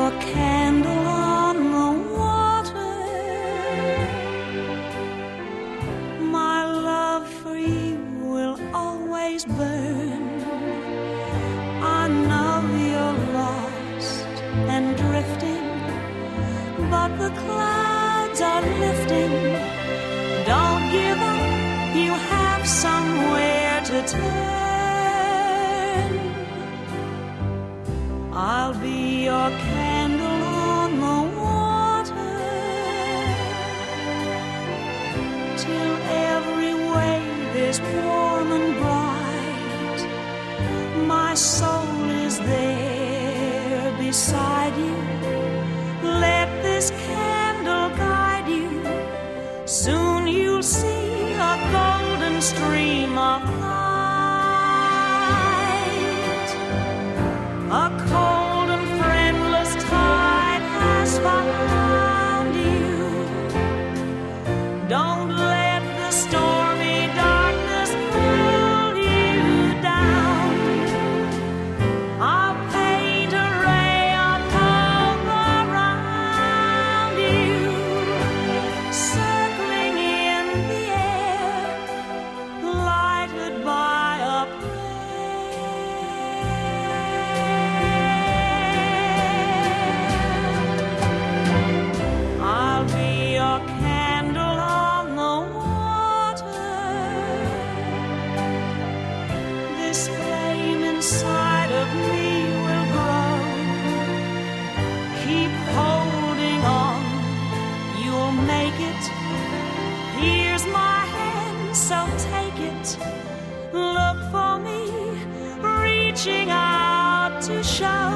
your candle on the water. My love for you will always burn. I know you're lost and drifting, but the clouds are lifting. Don't give up, you have somewhere to turn. I'll be your candle on the water, till every wave is warm and bright. My soul is there beside you. Let this candle guide you. Soon you'll see a golden stream of light. A cold and friendless tide has found you. Don't let the stormy darkness pull you down. I'll paint a ray of hope around you, circling in the air, lighted by a prayer. I'll be your candle on the water. This flame inside of me will grow. Keep holding on, you'll make it. Here's my hand, so take it. Look for me, reaching out to show